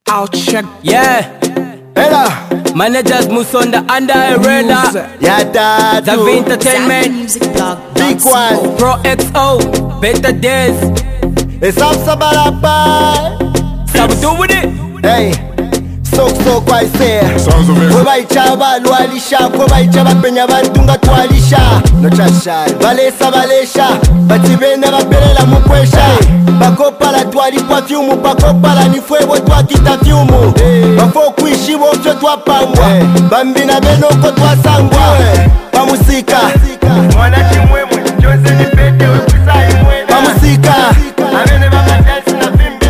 I'll check. Yeah. Ella. Managers Musonda under a radar. Yada Zavi Entertainment. Big one. Pro XO. Better days. It's up Sabalapa. Sabu do with it. Hey. So kwai say. Sounds of it. Kuba ichaba lualisha, kuba ichaba penya bantunga tualisha. No chasha. Balesha. Batibena bapelela mukwesha. Bakopa la twali perfume, bakopa la ni fuego twa kita fiumu. Bafo kuishi wofyo twa pangwa. Bambina beno ko twa sangwa. Bamusika. Mwana chimwemwe, Jose ni pete we kusai mwena. Bamusika. Amene baba dance na vimbi.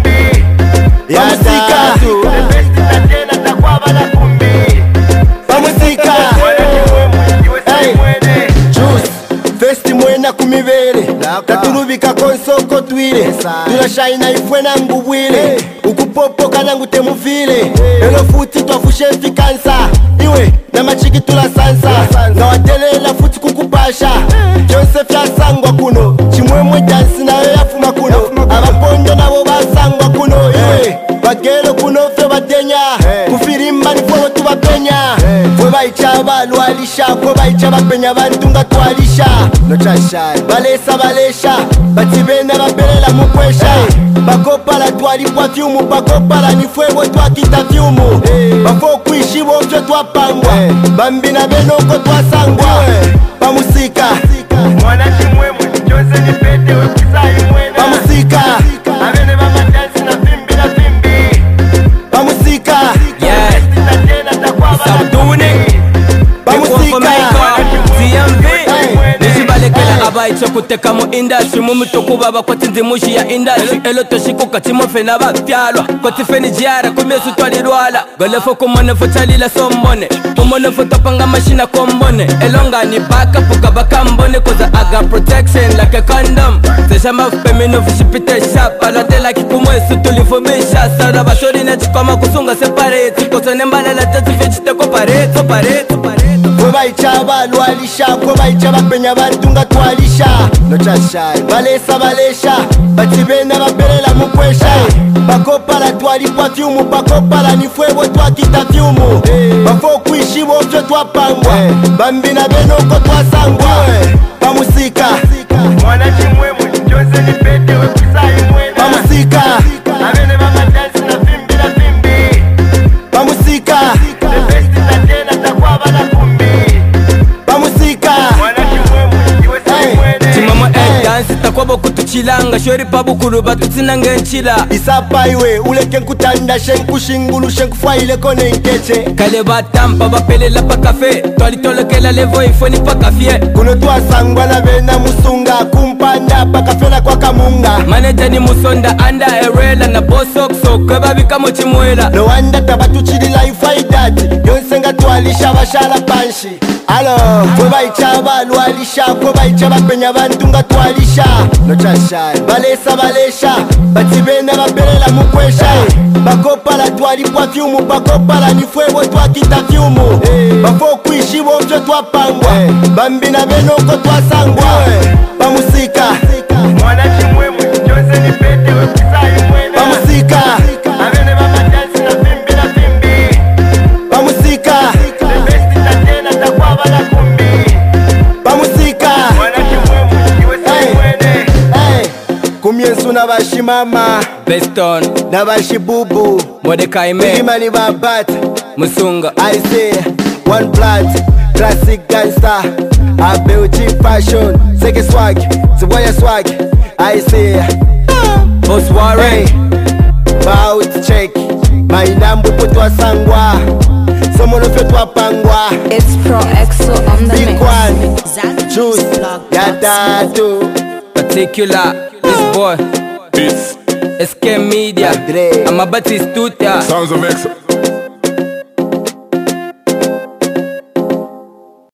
Bamusika. The best na tena takwaba na kumbi. Bamusika. Mwana chimwemwe, iwe sai mwene. Juice. Festi mwena kumibere. Taturubika konsoko twire. Turashayina ifwe na ngubwire. Ukupopoka na ngutemufile. Elo futi twafushe fikansa. Iwe na machiki tulasansa. Na watelela futi kukupasha. Joseph yasangwa kuno. Chimwemwe dansi na yafuma kuno. Abapondo nabo basangwa kuno. Iwe bagero kuno fe badenya. Kufirimba ni fwe tubapenya. Fwe baichaba lualisha. Fwe baichaba penya bantunga tualisha. No chasha. Balesha. Batibena bapelela mukwesha. Bakopa la twali perfume, bakopa la ni fuego twa kita fiumu. Bafo kuishi wofyo twa pangwa. Bambina beno ko twa sangwa. Bamusika. Mwana chimwemwe, Jose ni pete we kusai mwena. Bamusika. Amene baba dance na vimbi. Bamusika. Yeah. The best na tena takwaba Sabu na do with it. Bamusika. TMV. Hey. Nishibalekela abaicho kuteka mu industry mumituku baba kwati nzimushi ya industry elo toshikuka timofe na bapyalwa kwati feni jiara kumyesu twalirwala golefo kumone futalila sombone kumone futopanga mashina kombone elonga ni baka puka baka mbone cause I got protection like a condom seshama femino fishipite sharp alatela kikumwesu tulifumisha sara bashori na chikoma kusunga separate cause nembalela tatu fichiteko parete Kuba ichaba lualisha, kuba ichaba penya bantunga tualisha. No chasha. Balesha. Batibena bapelela mukwesha. Bakopa la twali perfume, bakopa la ni fuego twa kita fiumu. Bafo kuishi wofyo twa pangwa. Bambina beno ko twa sangwa. Bamusika. Mwana chimwemwe, Jose ni pete we kusai mwena. Bamusika. Amene baba dance na vimbi. Bamusika. The best na tena takwaba na kumbi. Bamusika. Mwana chimwemwe, iwe sai mwene. Chimamo dance takwabo kutuchilanga shori pabukuru batutsinange nchila Isapa iwe uleke nkutanda shenkushingulu shenkufwaile kone nkeche. kale batampa bapelela pa kafe twalitolokela levo ifoni pa kafye Kuno twasangwa na bena musunga kumpanda pakafela kwa kamunga. manager ni Musonda anda erela na bosokso kwebabika muchimwela No wonder tabatuchilila ifaidati yonse nga twalisha bashala panshi. Alo, kweba ichaba lualisha, kweba ichaba penya bantunga twalisha. No chasha. Balesha. Batibena bapelela mukwesha. Bakopa la twali perfume, bakopa la ni fuego twa kita fiumu. Bafo kuishi wofyo twa pangwa. Bambina beno ko twa sangwa. Bamusika. Mwana chimwemwe, Jose ni pete we kusai mwena. Bamusika. Amene baba dance na vimbi. Bamusika. The best na tena takwaba na kumbi. Bamusika. Mwana chimwemwe, iwe sai mwene. Hey. Kumyensu na bashimama Beston na bashibubu. Mordecai me Imani babat. Musunga I say one blood, classic gangster. I build cheap fashion, seke swag, ziwaya swag. I say, Boss Warren bout check. My nambu putwa sangwa, somono fetwa pangwa. It's Pro XO on the Big mix. one, juice, yada too. particular this boy Peace. SK Media Madre. I'm a Batistuta Sounds of X.